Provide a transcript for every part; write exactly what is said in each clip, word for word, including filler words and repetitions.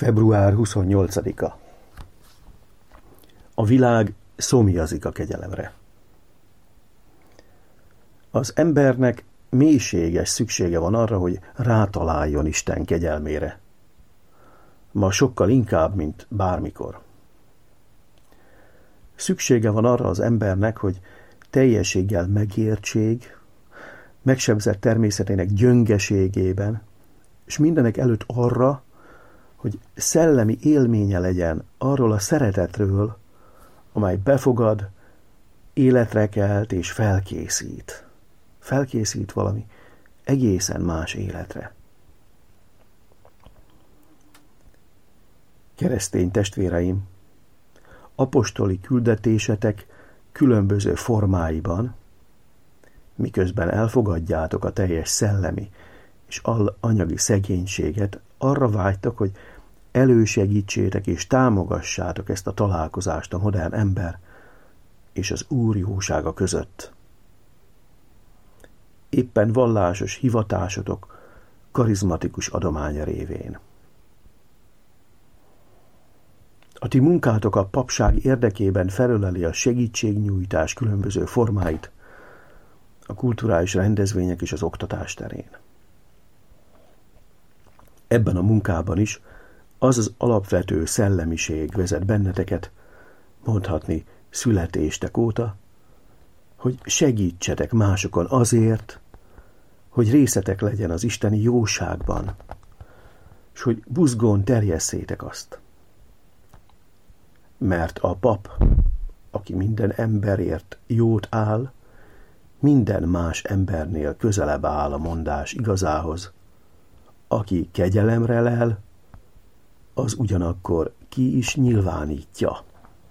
február huszonnyolcadika. A világ szomjazik a kegyelemre. Az embernek mélységes szüksége van arra, hogy rátaláljon Isten kegyelmére. Ma sokkal inkább, mint bármikor. Szüksége van arra az embernek, hogy teljességgel megértség, megsebzett természetének gyöngeségében, és mindenek előtt arra, hogy szellemi élménye legyen arról a szeretetről, amely befogad, életre kelt és felkészít. Felkészít valami egészen más életre. Keresztény testvéreim, apostoli küldetésetek különböző formáiban, miközben elfogadjátok a teljes szellemi és anyagi szegénységet, arra vágytak, hogy elősegítsétek és támogassátok ezt a találkozást a modern ember és az Úr jósága között. Éppen vallásos hivatásotok karizmatikus adománya révén. A ti munkátok a papság érdekében felöleli a segítségnyújtás különböző formáit a kulturális rendezvények és az oktatás terén. Ebben a munkában is az az alapvető szellemiség vezet benneteket, mondhatni születéstek óta, hogy segítsetek másokon azért, hogy részetek legyen az isteni jóságban, és hogy buzgón terjesszétek azt. Mert a pap, aki minden emberért jót áll, minden más embernél közelebb áll a mondás igazához. Aki kegyelemre lel, az ugyanakkor ki is nyilvánítja.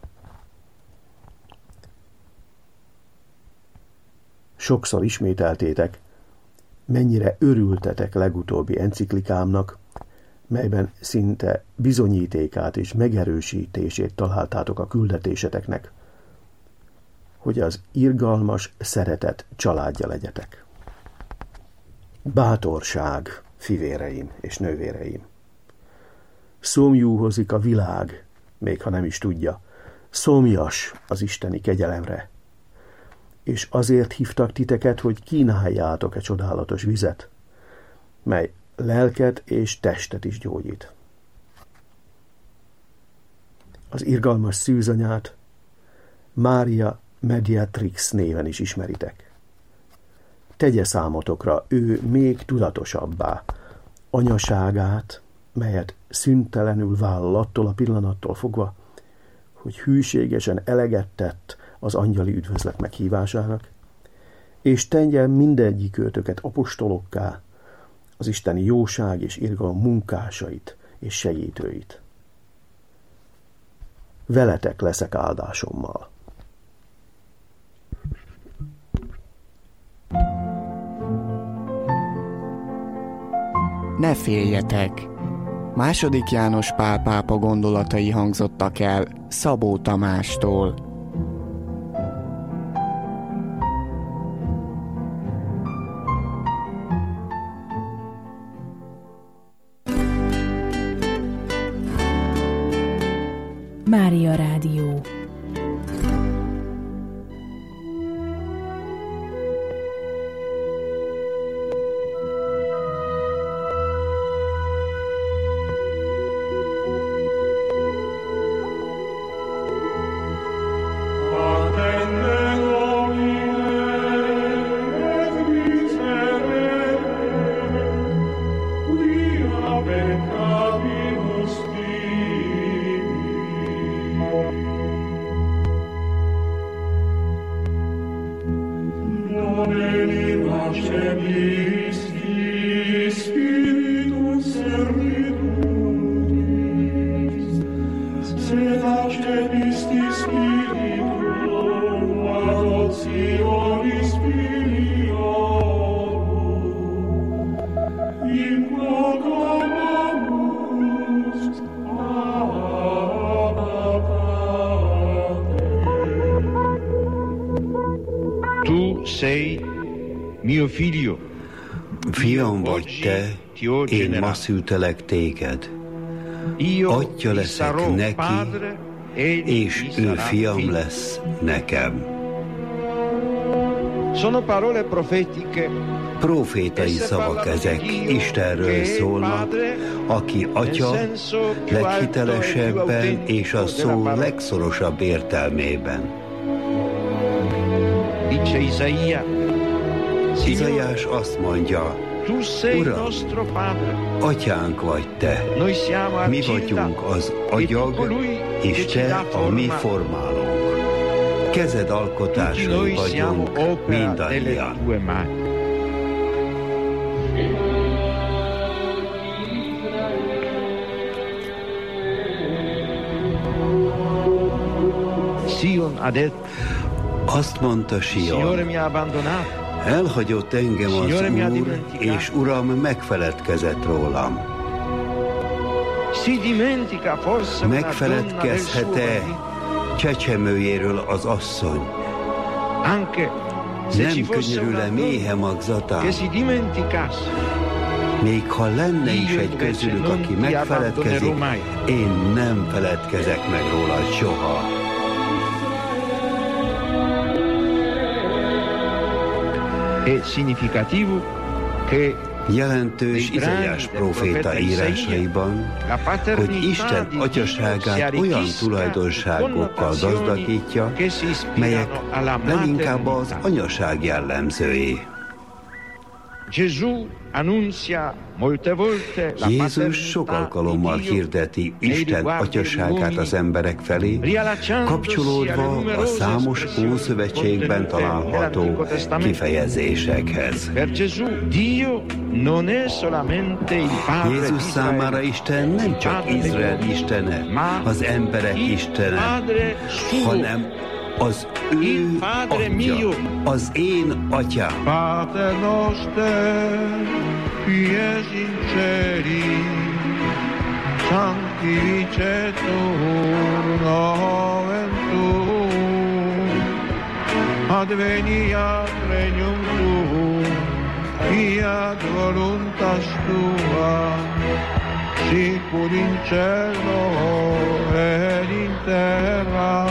Sokszor ismételtétek, mennyire örültetek legutóbbi enciklikámnak, melyben szinte bizonyítékát és megerősítését találtátok a küldetéseteknek, hogy az irgalmas szeretet családja legyetek. Bátorság, fivéreim és nővéreim! Szomjúhozik a világ, még ha nem is tudja, szomjas az isteni kegyelemre, és azért hívtak titeket, hogy kínáljátok-e csodálatos vizet, mely lelket és testet is gyógyít. Az irgalmas szűzanyát Mária Mediatrix néven is ismeritek. Tegye számotokra ő még tudatosabbá anyaságát, melyet szüntelenül vállal attól a pillanattól fogva, hogy hűségesen eleget tett az angyali üdvözlet meghívásának, és tegye mindegyikőtöket apostolokká, az isteni jóság és irgalom munkásait és segítőit. Veletek leszek áldásommal. Ne féljetek! Második János Pál pápa gondolatai hangzottak el Szabó Tamástól. Mária Rádió. Fiam vagy te, én ma szültelek téged. atya leszek neki, és ő fiam lesz nekem. Profétai szavak ezek, Istenről szólnak, aki atya leghitelesebben és a szó legszorosabb értelmében. Izaiás azt mondja, Uram, atyánk vagy te, mi vagyunk az agyag, és te a mi formálónk. Kezed alkotásai vagyunk mindannyian. Azt mondta Sion, elhagyott engem az Úr, és Uram megfeledkezett rólam. Megfeledkezhet-e csecsemőjéről az asszony? Nem könyörül-e méhe magzatán? Még ha lenne is egy közülük, aki megfeledkezik, én nem feledkezek meg róla soha. Jelentős Izaiás próféta írásaiban, hogy Isten atyaságát olyan tulajdonságokkal gazdagítja, melyek leginkább az anyaság jellemzői. Jézus sok alkalommal hirdeti Isten atyaságát az emberek felé, kapcsolódva a számos Ószövetségben található kifejezésekhez. Jézus számára Isten nem csak Izrael istene, az emberek istene, hanem az ő atya, az én atyám. Pater noster, qui es in celi, sanctificetur nomen tuum, adveniat regnum tuum, fiat voluntas tua, sicur in cielo et in terra.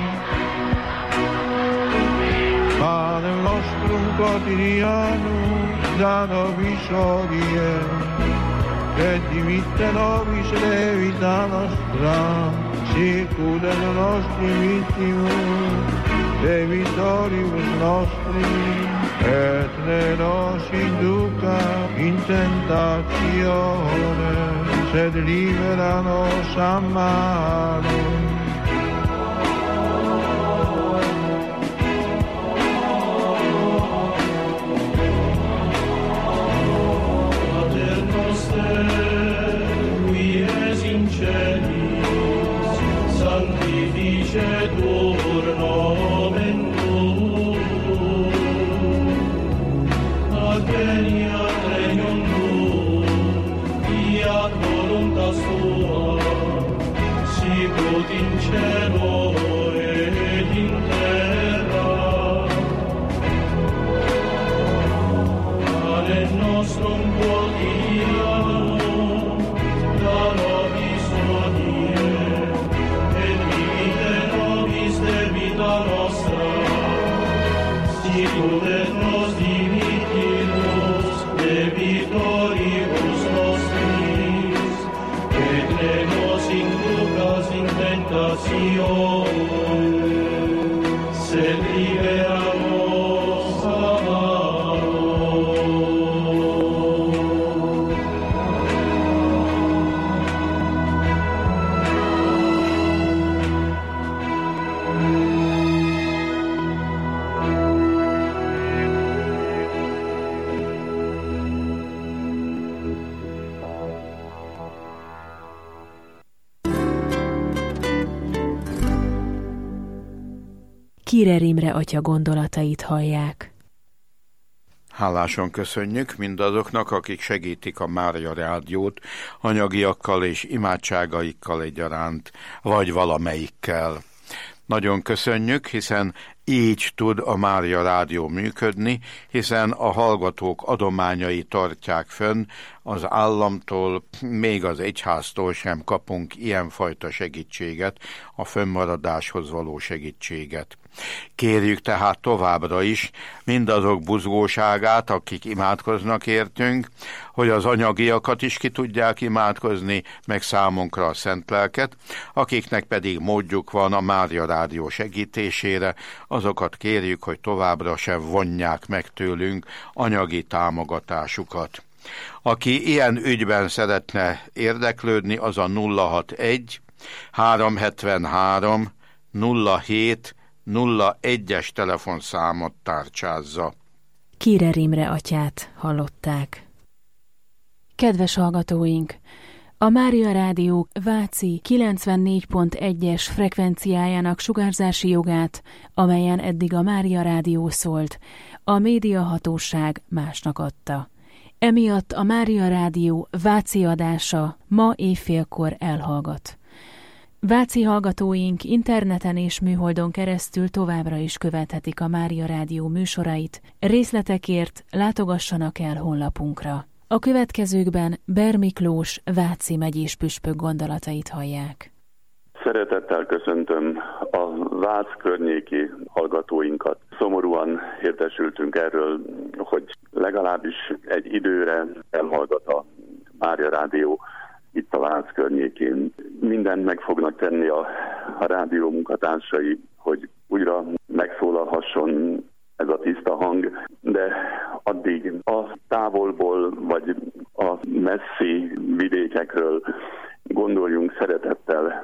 Panem nostrum quotidianum da nobis hodie, et dimitte nobis levita nostra, sicur et nostri vittimus, debitoribus nostri, et ne nos induca in tentatione, sed libera nos a malo. Sanctificetur nomen tuum, adveniat regnum tuum, fiat voluntas tua, sicut in cielo et in terra. Panem nostrum quotidianum da nobis hodie, debita nostra, sicur et nos dimittimus debitoribus nostris, et ne nos inducas in tentatione, sed libera nos a malo. Kirer Imre atya gondolatait hallják. Hálásan köszönjük mindazoknak, akik segítik a Mária Rádiót anyagiakkal és imádságaikkal egyaránt, vagy valamelyikkel. Nagyon köszönjük, hiszen így tud a Mária Rádió működni, hiszen a hallgatók adományai tartják fönn az államtól, még az egyháztól sem kapunk ilyenfajta segítséget, a fönnmaradáshoz való segítséget. Kérjük tehát továbbra is mindazok buzgóságát, akik imádkoznak értünk, hogy az anyagiakat is ki tudják imádkozni, meg számunkra a szent lelket, akiknek pedig módjuk van a Mária Rádió segítésére, azokat kérjük, hogy továbbra sem vonják meg tőlünk anyagi támogatásukat. Aki ilyen ügyben szeretne érdeklődni, az a nulla hatvanegy háromszázhetvenhárom nulla hét nulla egyes telefonszámot tárcsázza. Kírer Imre atyát hallották. Kedves hallgatóink! A Mária Rádió Váci kilencvennégy pont egyes frekvenciájának sugárzási jogát, amelyen eddig a Mária Rádió szólt, a médiahatóság másnak adta. Emiatt a Mária Rádió Váci adása ma éjfélkor elhallgat. Váci hallgatóink interneten és műholdon keresztül továbbra is követhetik a Mária Rádió műsorait. Részletekért látogassanak el honlapunkra. A következőkben Ber Miklós Váci megyés püspök gondolatait hallják. Szeretettel köszöntöm a Vác környéki hallgatóinkat. Szomorúan értesültünk erről, hogy legalábbis egy időre elhallgat a Mária Rádió itt a Vác környékén. Mindent meg fognak tenni a, a rádió munkatársai, hogy újra megszólalhasson ez a tiszta hang, de addig a távolból vagy a messzi vidékekről gondoljunk szeretettel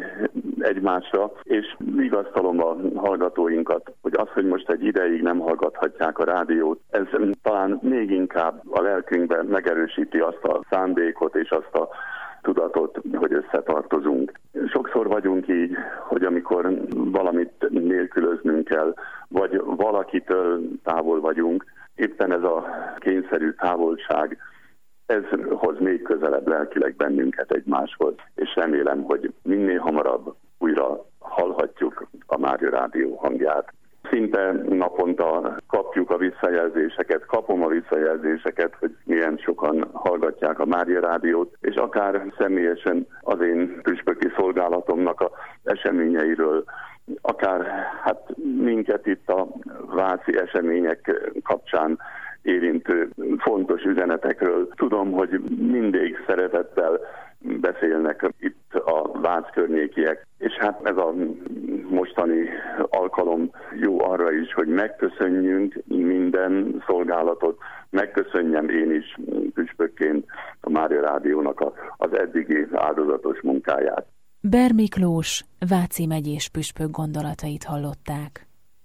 egymásra, és vigasztalom a hallgatóinkat, hogy az, hogy most egy ideig nem hallgathatják a rádiót, ez talán még inkább a lelkünkben megerősíti azt a szándékot és azt a tudatot, hogy összetartozunk. Sokszor vagyunk így, hogy amikor valamit nélkülöznünk kell, vagy valakitől távol vagyunk, éppen ez a kényszerű távolság, ez hoz még közelebb lelkileg bennünket egymáshoz, és remélem, hogy minél hamarabb újra hallhatjuk a Mária Rádió hangját. Szinte naponta kapjuk a visszajelzéseket, kapom a visszajelzéseket, hogy milyen sokan hallgatják a Mária Rádiót, és akár személyesen az én püspöki szolgálatomnak az eseményeiről, akár hát minket itt a váci események kapcsán érintő fontos üzenetekről. Tudom, hogy mindig szeretettel beszélnek itt a Vác környékiek, és hát ez a mostani alkalom jó arra is, hogy megköszönjünk minden szolgálatot, megköszönjem én is püspökként a Mária Rádiónak az eddigi áldozatos munkáját. Ber Miklós Váci megyés püspök gondolatait hallották.